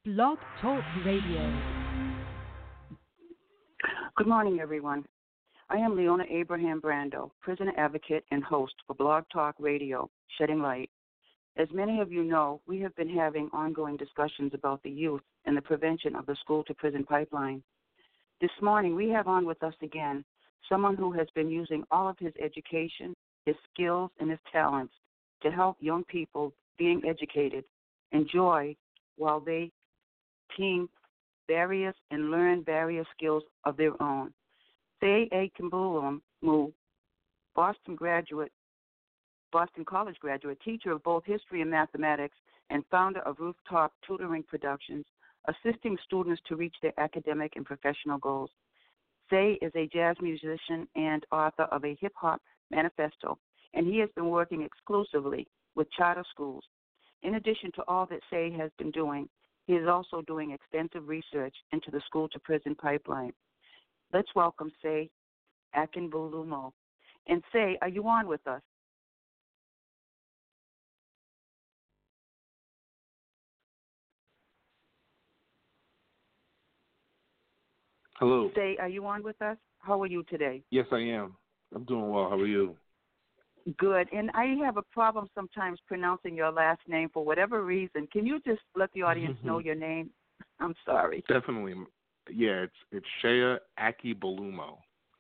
Blog Talk Radio. Good morning, everyone. I am Leona Abraham Brando, prisoner advocate and host for Blog Talk Radio, Shedding Light. As many of you know, we have been having ongoing discussions about the youth and the prevention of the school-to-prison pipeline. This morning, we have on with us again someone who has been using all of his education, his skills, and his talents to help young people being educated enjoy while they team various and learn various skills of their own. Say Akinbulumo, Boston College graduate, teacher of both history and mathematics, and founder of Rooftop Tutoring Productions, assisting students to reach their academic and professional goals. Say is a jazz musician and author of a hip-hop manifesto, and he has been working exclusively with charter schools. In addition to all that Say has been doing, he is also doing extensive research into the school-to-prison pipeline. Let's welcome Say Akinbulumo. And Say, are you on with us? Hello. Say, are you on with us? How are you today? Yes, I am. I'm doing well. How are you? Good. And I have a problem sometimes pronouncing your last name for whatever reason. Can you just let the audience know your name? I'm sorry. Definitely. Yeah, it's Shea Akinbulumo.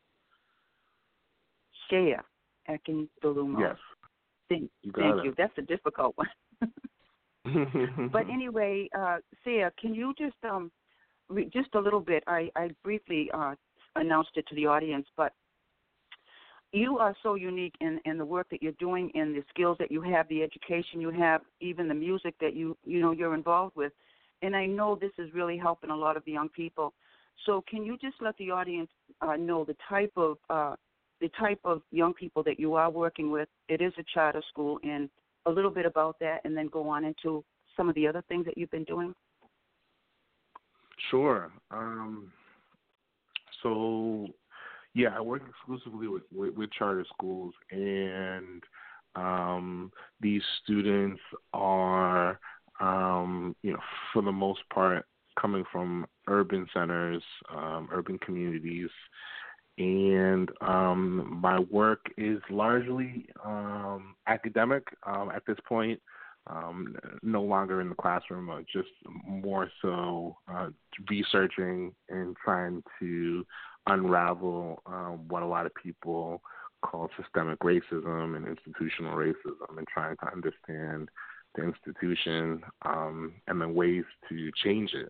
Shea Akinbulumo. Yes. Thank you. That's a difficult one. But anyway, Shea, can you just just a little bit? I briefly announced it to the audience, but you are so unique in the work that you're doing, in the skills that you have, the education you have, even the music that you're involved with. And I know this is really helping a lot of the young people. So can you just let the audience know the type of young people that you are working with? It is a charter school, and a little bit about that, and then go on into some of the other things that you've been doing. Sure. Yeah, I work exclusively with charter schools, and these students are, for the most part, coming from urban centers, urban communities, and my work is largely academic at this point. No longer in the classroom, just more so researching and trying to unravel what a lot of people call systemic racism and institutional racism, and trying to understand the institution and the ways to change it.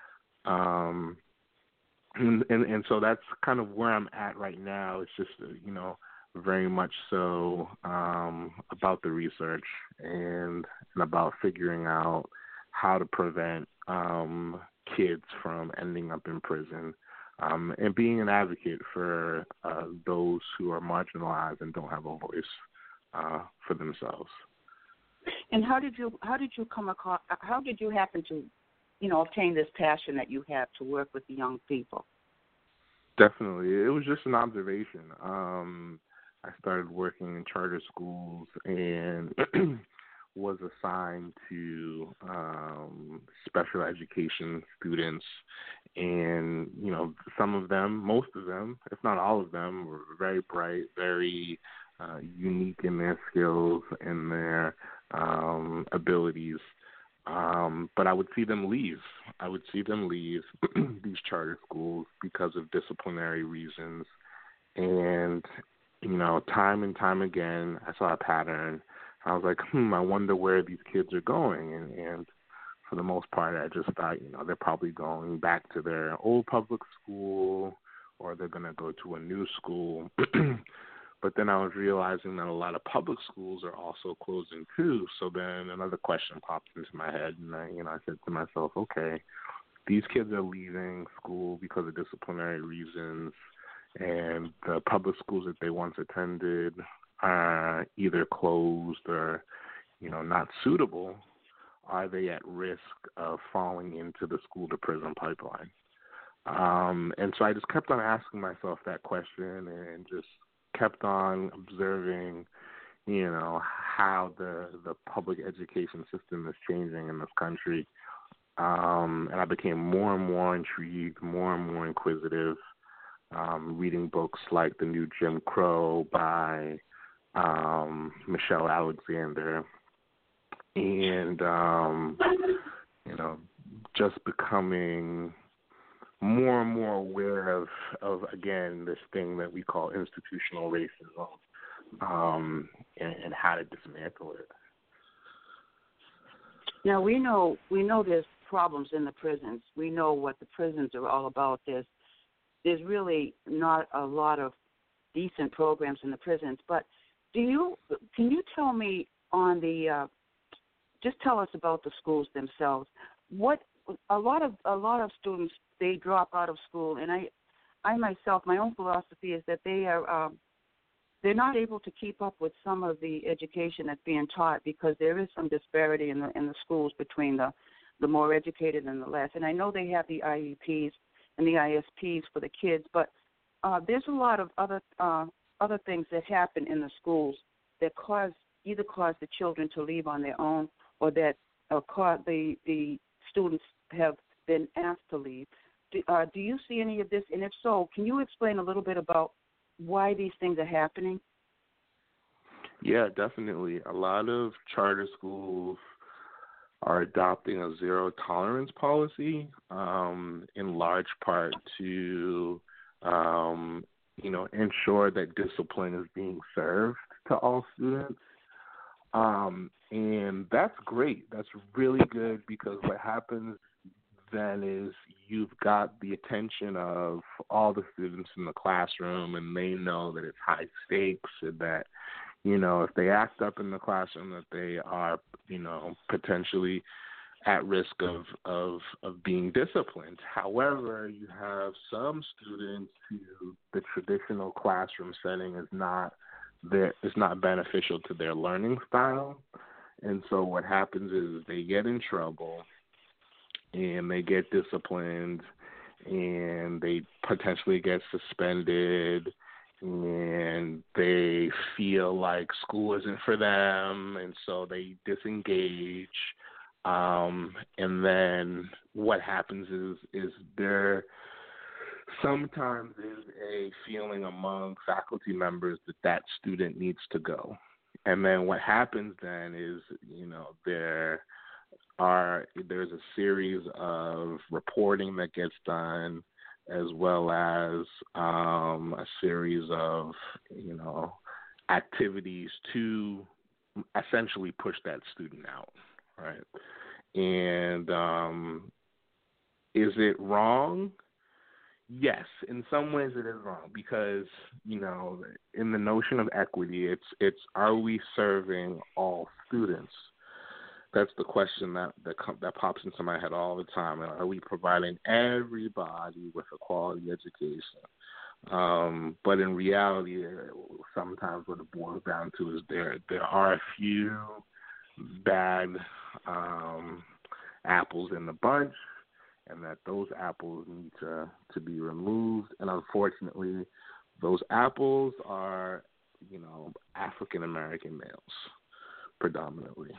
And so that's kind of where I'm at right now. It's just, very much so about the research and about figuring out how to prevent kids from ending up in prison, and being an advocate for those who are marginalized and don't have a voice for themselves. And how did you happen to, obtain this passion that you have to work with the young people? Definitely. It was just an observation. I started working in charter schools and was assigned to special education students. And, some of them, most of them, if not all of them, were very bright, very unique in their skills and their abilities. But I would see them leave. These charter schools because of disciplinary reasons. And, time and time again, I saw a pattern. I was like, I wonder where these kids are going. And for the most part, I just thought, they're probably going back to their old public school, or they're going to go to a new school. But then I was realizing that a lot of public schools are also closing too. So then another question popped into my head, and I said to myself, okay, these kids are leaving school because of disciplinary reasons, and the public schools that they once attended are either closed or, not suitable. Are they at risk of falling into the school-to-prison pipeline? And so I just kept on asking myself that question, and just kept on observing, how the public education system is changing in this country. And I became more and more intrigued, more and more inquisitive, reading books like The New Jim Crow by Michelle Alexander, and just becoming more and more aware of again this thing that we call institutional racism, and how to dismantle it. Now we know there's problems in the prisons. We know what the prisons are all about. There's really not a lot of decent programs in the prisons. But can you tell me on the just tell us about the schools themselves? What a lot of students, they drop out of school, and I myself, my own philosophy is that they're not able to keep up with some of the education that's being taught because there is some disparity in the schools between the more educated and the less. And I know they have the IEPs and the ISPs for the kids, but there's a lot of other things that happen in the schools that either cause the children to leave on their own, or that cause the students have been asked to leave. Do you see any of this? And if so, can you explain a little bit about why these things are happening? Yeah, definitely. A lot of charter schools are adopting a zero tolerance policy, in large part to, ensure that discipline is being served to all students. And that's great. That's really good, because what happens then is you've got the attention of all the students in the classroom, and they know that it's high stakes, and that, if they act up in the classroom, that they are, potentially at risk of being disciplined. However, you have some students who the traditional classroom setting is not beneficial to their learning style. And so what happens is they get in trouble, and they get disciplined, and they potentially get suspended, and they feel like school isn't for them, and so they disengage. And then what happens is there sometimes is a feeling among faculty members that student needs to go. And then what happens then is, there's a series of reporting that gets done, as well as a series of, activities to essentially push that student out, right? And is it wrong? Yes, in some ways it is wrong, because, in the notion of equity, it's are we serving all students? That's the question that pops into my head all the time. Are we providing everybody with a quality education? But in reality, sometimes what it boils down to is there are a few bad apples in the bunch, and that those apples need to be removed. And unfortunately, those apples are, African American males predominantly.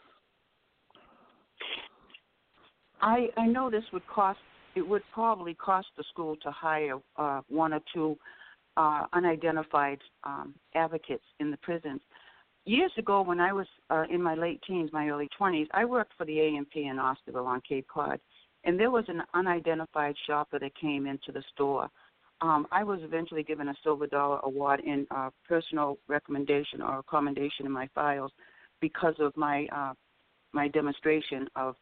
I know this would probably cost the school to hire one or two unidentified advocates in the prisons. Years ago, when I was in my late teens, my early 20s, I worked for the A&P in Osterville on Cape Cod, and there was an unidentified shopper that came into the store. I was eventually given a Silver Dollar Award in personal recommendation or commendation in my files because of my demonstration of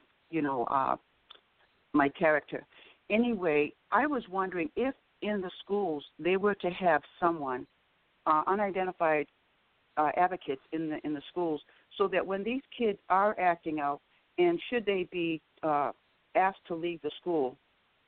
my character. Anyway, I was wondering if in the schools they were to have someone, unidentified advocates in the schools, so that when these kids are acting out, and should they be asked to leave the school,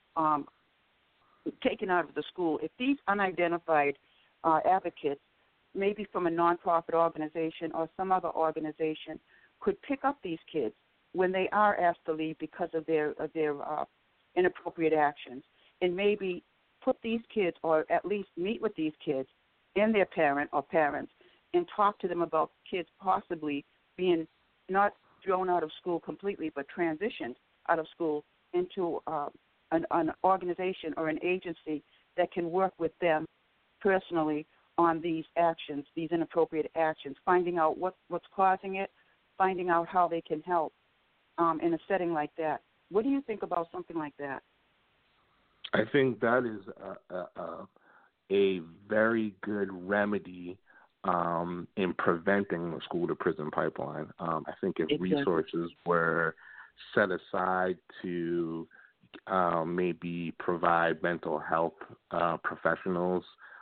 taken out of the school, if these unidentified advocates, maybe from a nonprofit organization or some other organization, could pick up these kids when they are asked to leave because of their inappropriate actions, and maybe put these kids, or at least meet with these kids and their parent or parents, and talk to them about kids possibly being not thrown out of school completely, but transitioned out of school into an organization or an agency that can work with them personally on these actions, these inappropriate actions, finding out what's causing it, finding out how they can help in a setting like that. What do you think about something like that? I think that is a very good remedy in preventing the school-to-prison pipeline. I think if resources were set aside to maybe provide mental health professionals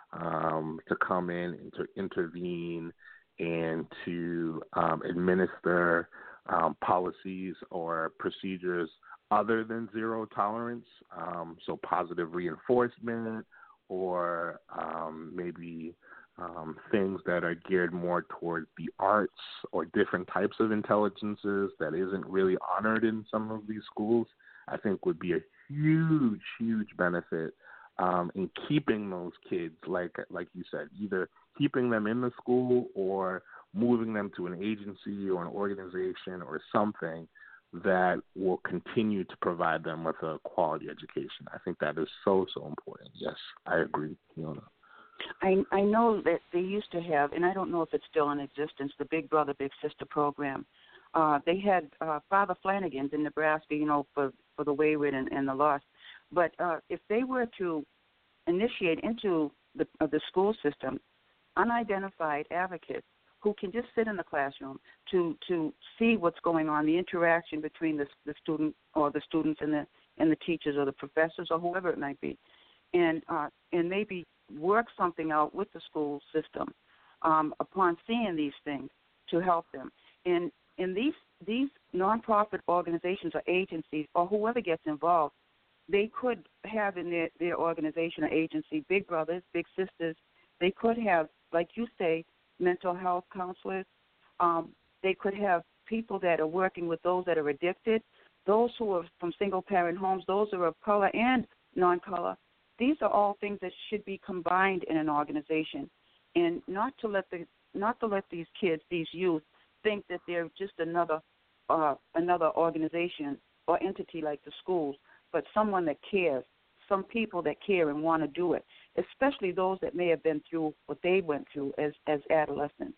to come in and to intervene and to administer policies or procedures other than zero tolerance, so positive reinforcement or maybe things that are geared more towards the arts or different types of intelligences that isn't really honored in some of these schools, I think would be a huge, huge benefit in keeping those kids, like you said, either keeping them in the school or moving them to an agency or an organization or something that will continue to provide them with a quality education. I think that is so, so important. Yes, I agree, Fiona. I know that they used to have, and I don't know if it's still in existence, the Big Brother, Big Sister program. They had Father Flanagan's in Nebraska, for the wayward and the lost. But if they were to initiate into the school system unidentified advocates who can just sit in the classroom to see what's going on, the interaction between the student or the students and the teachers or the professors or whoever it might be, and maybe work something out with the school system upon seeing these things to help them. And these nonprofit organizations or agencies or whoever gets involved, they could have in their organization or agency big brothers, big sisters. They could have, like you say, mental health counselors. They could have people that are working with those that are addicted, those who are from single-parent homes, those who are of color and non-color. These are all things that should be combined in an organization, and not to let these kids, these youth, think that they're just another organization or entity like the schools, but someone that cares, some people that care and want to do it, especially those that may have been through what they went through as adolescents.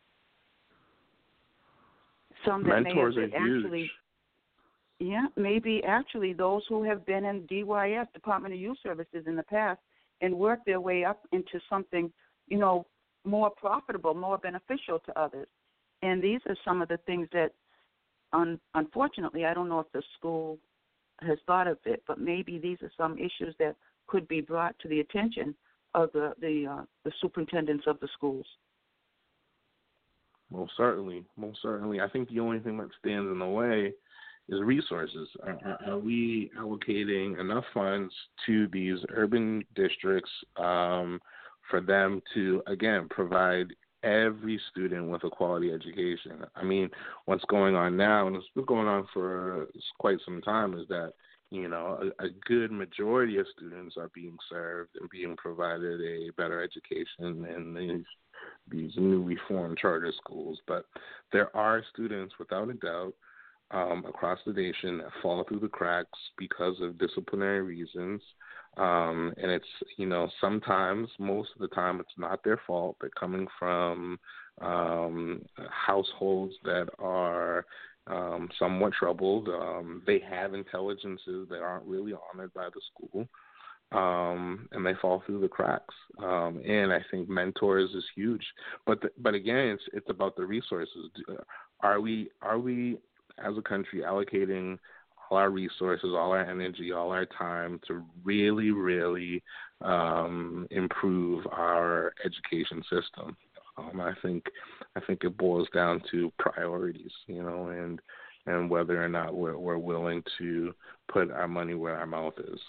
Some that mentors may have are actually huge. Yeah, maybe actually those who have been in DYS, Department of Youth Services, in the past and worked their way up into something, more profitable, more beneficial to others. And these are some of the things that, unfortunately, I don't know if the school has thought of it, but maybe these are some issues that could be brought to the attention of the superintendents of the schools. Most certainly. I think the only thing that stands in the way is resources. Are we allocating enough funds to these urban districts for them to, again, provide every student with a quality education? I mean, what's going on now, and it's been going on for quite some time, is that, a good majority of students are being served and being provided a better education in these newly formed charter schools. But there are students, without a doubt, across the nation that fall through the cracks because of disciplinary reasons. And it's, sometimes, most of the time, it's not their fault. They're coming from households that are somewhat troubled. They have intelligences that aren't really honored by the school. And they fall through the cracks. And I think mentors is huge. But again, it's about the resources. Are we as a country allocating all our resources, all our energy, all our time to really, really improve our education system? I think it boils down to priorities, and whether or not we're willing to put our money where our mouth is,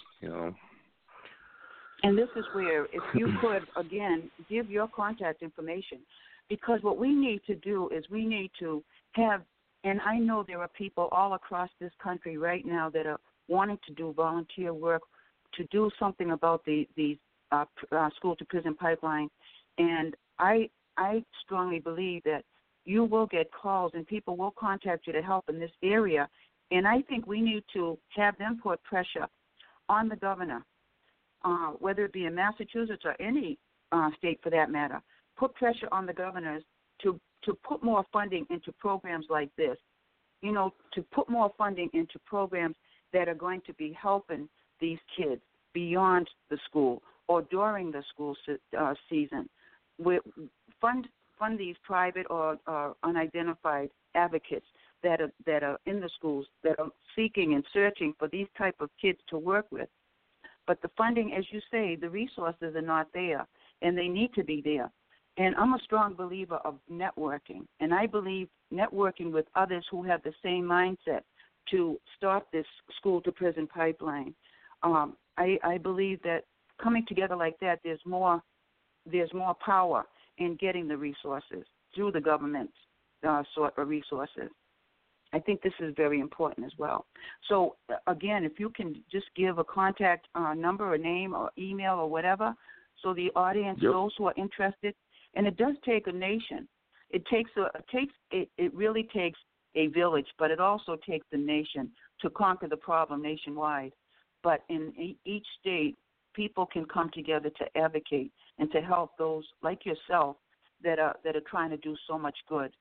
And this is where, if you could, again, give your contact information, because what we need to do is we need to have, and I know there are people all across this country right now that are wanting to do volunteer work, to do something about the school-to-prison pipeline, and I strongly believe that you will get calls and people will contact you to help in this area And I think we need to have them put pressure on the governor, whether it be in Massachusetts or any state for that matter, put pressure on the governors to put more funding into programs like this, to put more funding into programs that are going to be helping these kids beyond the school or during the school season. Fund these private or unidentified advocates that are in the schools that are seeking and searching for these type of kids to work with. But the funding, as you say, the resources are not there, and they need to be there. And I'm a strong believer of networking, and I believe networking with others who have the same mindset to start this school-to-prison pipeline. I believe that coming together like that, there's more power in getting the resources through the government's sort of resources. I think this is very important as well. So, again, if you can just give a contact number or name or email or whatever, so the audience, those who are interested, and it does take a nation. It really takes a village, but it also takes the nation to conquer the problem nationwide. But in each state, people can come together to advocate and to help those like yourself that are trying to do so much good.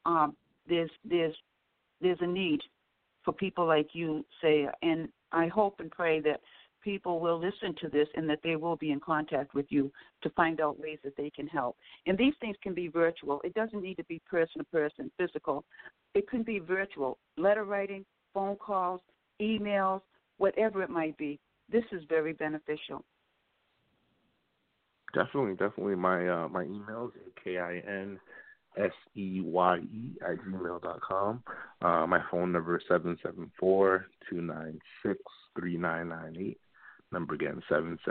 There's a need for people like you, Saya, and I hope and pray that people will listen to this and that they will be in contact with you to find out ways that they can help. And these things can be virtual. It doesn't need to be person-to-person, physical. It can be virtual, letter writing, phone calls, emails, whatever it might be. This is very beneficial. Definitely. My email is KINSEYE@gmail.com. My phone number is 774-296-3998. Number again,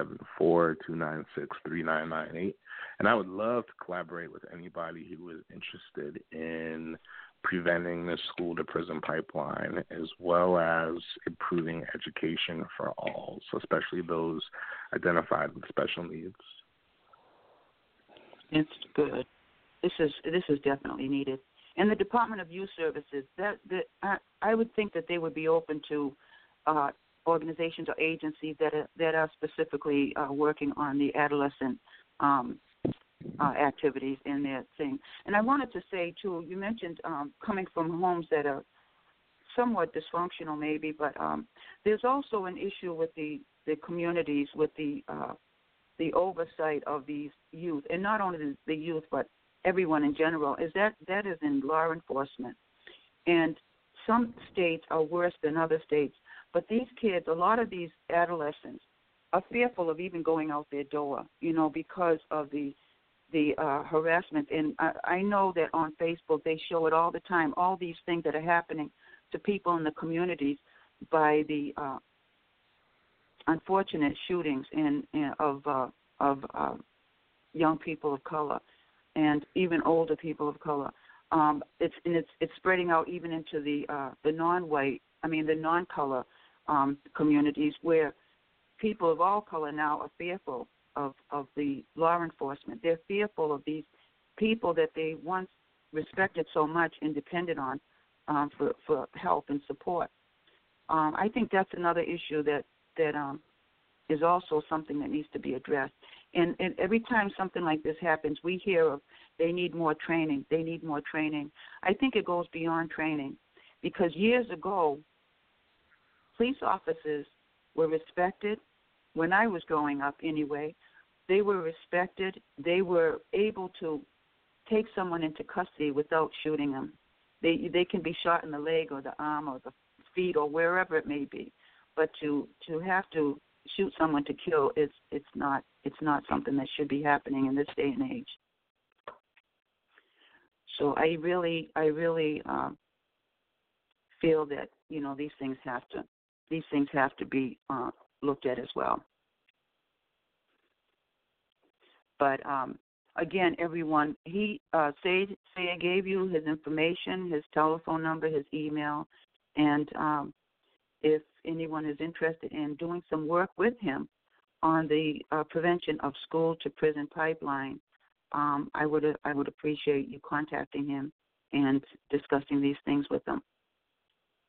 774-296-3998. And I would love to collaborate with anybody who is interested in preventing the school-to-prison pipeline, as well as improving education for all, so especially those identified with special needs. It's good. This is definitely needed. And the Department of Youth Services, I would think that they would be open to organizations or agencies that are specifically working on the adolescent activities in their thing. And I wanted to say, too, you mentioned coming from homes that are somewhat dysfunctional maybe, but there's also an issue with the communities, with the oversight of these youth, and not only the youth, but everyone in general, is that is in law enforcement. And some states are worse than other states, but these kids, a lot of these adolescents, are fearful of even going out their door, because of the harassment. And I know that on Facebook they show it all the time, all these things that are happening to people in the communities by the unfortunate shootings of young people of color and even older people of color. It's spreading out even into the non-color communities, where people of all color now are fearful of the law enforcement. They're fearful of these people that they once respected so much and depended on for help and support. I think that's another issue that is also something that needs to be addressed. And every time something like this happens, we hear of they need more training. They need more training. I think it goes beyond training, because years ago, police officers were respected. When I was growing up anyway, they were respected. They were able to take someone into custody without shooting them. They can be shot in the leg or the arm or the feet or wherever it may be. But to have to shoot someone to kill, it's not something that should be happening in this day and age. So I really feel that these things have to be looked at as well. But again, everyone, Saya gave you his information, his telephone number, his email, and if anyone is interested in doing some work with him on the prevention of school-to-prison pipeline, I would appreciate you contacting him and discussing these things with him.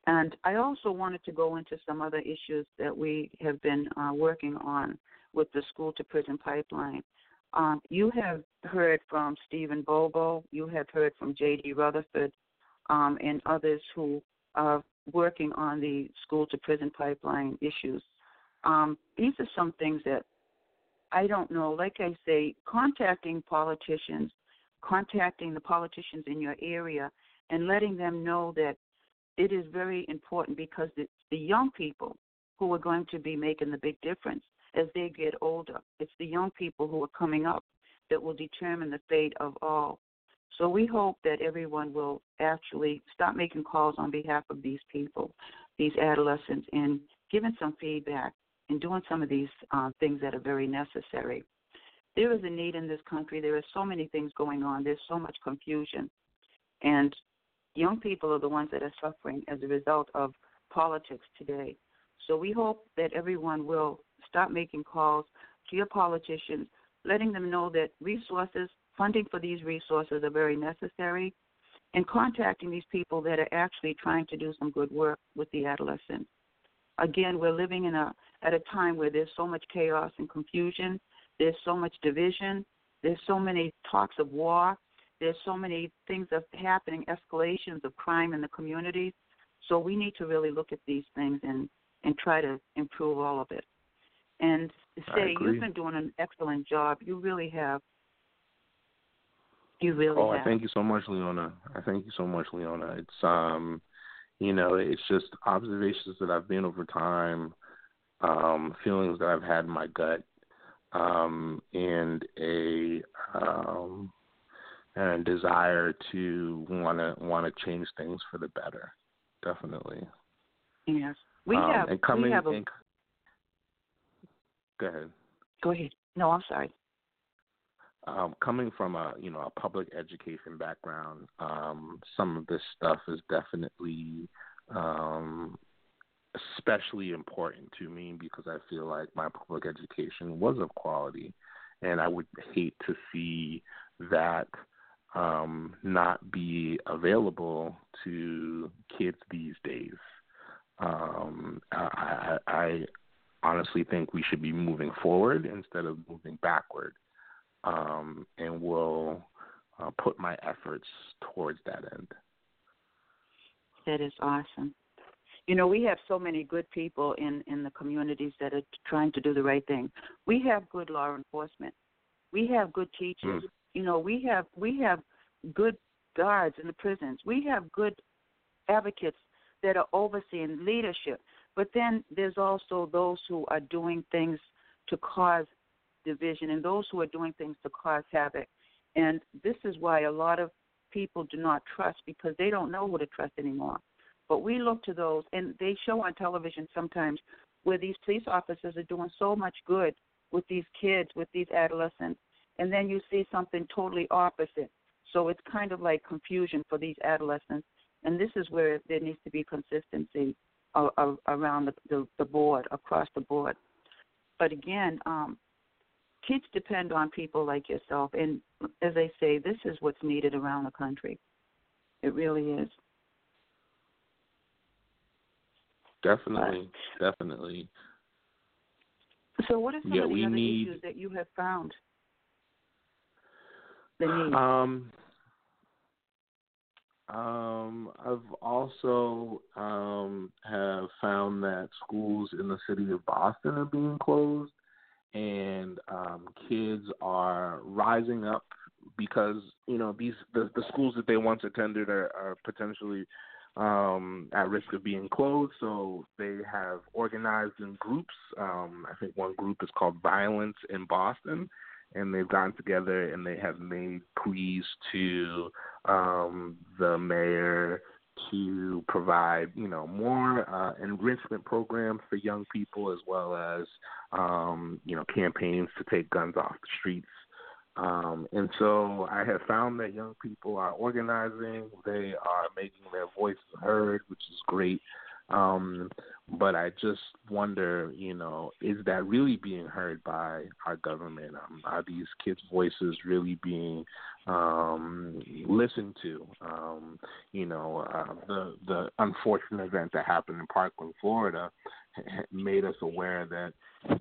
And I also wanted to go into some other issues that we have been working on with the school-to-prison pipeline. You have heard from Stephen Bobo. You have heard from J.D. Rutherford and others who are working on the school-to-prison pipeline issues. These are some things that I don't know. Like I say, contacting politicians, contacting the politicians in your area and letting them know that it is very important, because it's the young people who are going to be making the big difference as they get older. It's the young people who are coming up that will determine the fate of all. So we hope that everyone will actually stop making calls on behalf of these people, these adolescents, and giving some feedback and doing some of these things that are very necessary. There is a need in this country. There are so many things going on. There's so much confusion. And young people are the ones that are suffering as a result of politics today. So we hope that everyone will stop making calls to your politicians, letting them know that resources, funding for these resources are very necessary, and contacting these people that are actually trying to do some good work with the adolescents. Again, we're living at a time where there's so much chaos and confusion. There's so much division. There's so many talks of war. There's so many things that are happening, escalations of crime in the communities. So we need to really look at these things and try to improve all of it. And say, you've been doing an excellent job. You really have. You really have. I thank you so much, Leona. It's, it's just observations that I've been over time, feelings that I've had in my gut, and a desire to want to change things for the better. Definitely. Yes, Go ahead. Go ahead. No, I'm sorry. Coming from a public education background, some of this stuff is definitely especially important to me, because I feel like my public education was of quality, and I would hate to see that not be available to kids these days. I honestly think we should be moving forward instead of moving backward, and will put my efforts towards that end. That is awesome. We have so many good people in the communities that are trying to do the right thing. We have good law enforcement. We have good teachers. We have good guards in the prisons. We have good advocates that are overseeing leadership. But then there's also those who are doing things to cause division and those who are doing things to cause havoc. And this is why a lot of people do not trust, because they don't know who to trust anymore. But we look to those, and they show on television sometimes where these police officers are doing so much good with these kids, with these adolescents, and then you see something totally opposite. So it's kind of like confusion for these adolescents, and this is where there needs to be consistency around the board, across the board. But again, kids depend on people like yourself, and as I say, this is what's needed around the country. It really is. Definitely. So what are some of the other issues that you have found? The need? I've also have found that schools in the city of Boston are being closed, and kids are rising up because the schools that they once attended are potentially at risk of being closed. So they have organized in groups. I think one group is called Violence in Boston, and they've gotten together and they have made pleas to the mayor to provide, more enrichment programs for young people, as well as, campaigns to take guns off the streets. And so I have found that young people are organizing. They are making their voices heard, which is great. But I just wonder, is that really being heard by our government? Are these kids' voices really being listened to? The unfortunate event that happened in Parkland, Florida, made us aware that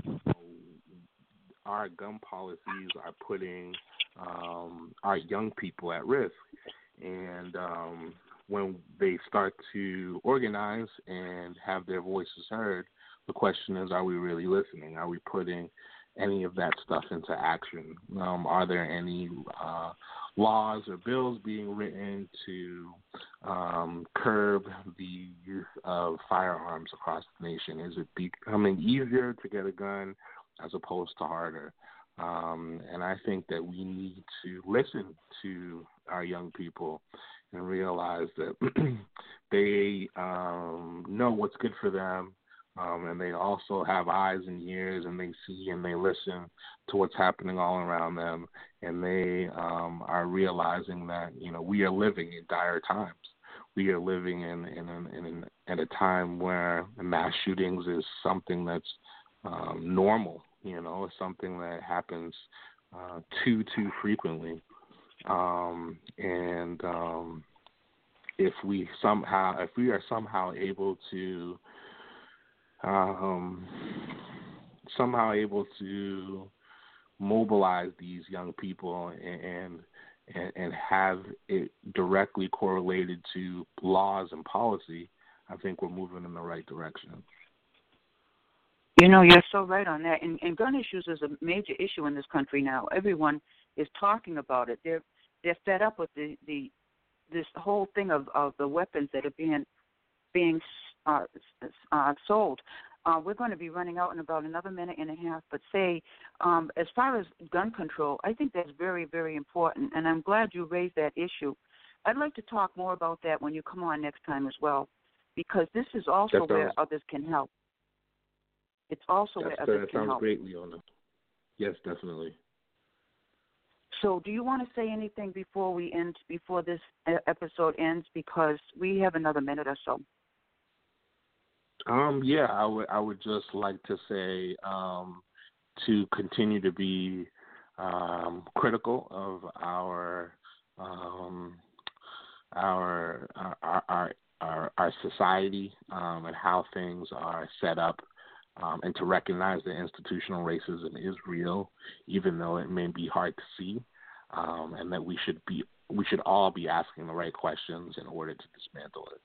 our gun policies are putting our young people at risk. And when they start to organize and have their voices heard, the question is, are we really listening? Are we putting any of that stuff into action? Are there any laws or bills being written to curb the use of firearms across the nation? Is it becoming easier to get a gun as opposed to harder? And I think that we need to listen to our young people and realize that they know what's good for them, and they also have eyes and ears, and they see and they listen to what's happening all around them, and they are realizing that we are living in dire times. We are living in a time where mass shootings is something that's normal. It's something that happens too frequently. If we are somehow able to mobilize these young people and have it directly correlated to laws and policy, I think we're moving in the right direction. You're so right on that. And gun issues is a major issue in this country now. Everyone is talking about it. They're fed up with this whole thing of the weapons that are being sold. We're going to be running out in about another minute and a half. But as far as gun control, I think that's very, very important. And I'm glad you raised that issue. I'd like to talk more about that when you come on next time as well, because this is also where others can help. It's also where others can help. That sounds great, Leona. Yes, definitely. So do you want to say anything before this episode ends? Because we have another minute or so. Yeah, I would just like to say to continue to be critical of our society and how things are set up. And to recognize that institutional racism is real, even though it may be hard to see, and that we should all be asking the right questions in order to dismantle it.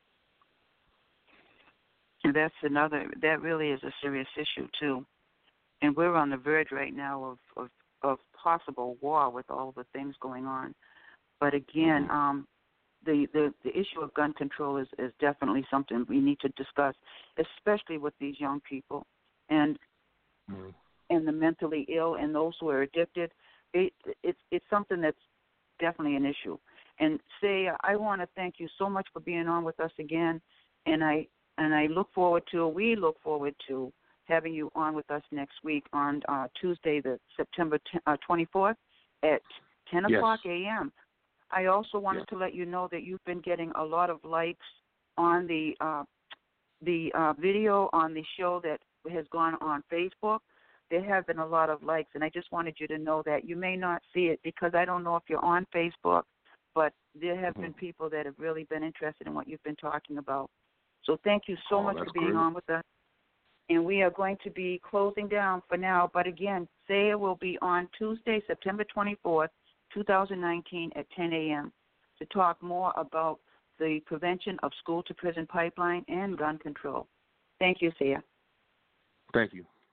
And that really is a serious issue too, and we're on the verge right now of possible war with all the things going on. But again, the issue of gun control is definitely something we need to discuss, especially with these young people. And the mentally ill and those who are addicted, it's something that's definitely an issue. And I want to thank you so much for being on with us again, and we look forward to having you on with us next week on Tuesday, the September 24th at 10 o'clock a.m. I also wanted to let you know that you've been getting a lot of likes on the video on the show that has gone on Facebook. There have been a lot of likes, and I just wanted you to know that. You may not see it because I don't know if you're on Facebook, but there have been people that have really been interested in what you've been talking about. So thank you so much for being on with us. And we are going to be closing down for now. But again, Saya will be on Tuesday, September 24th, 2019 at 10 a.m. to talk more about the prevention of school-to-prison pipeline and gun control. Thank you, Saya. Thank you.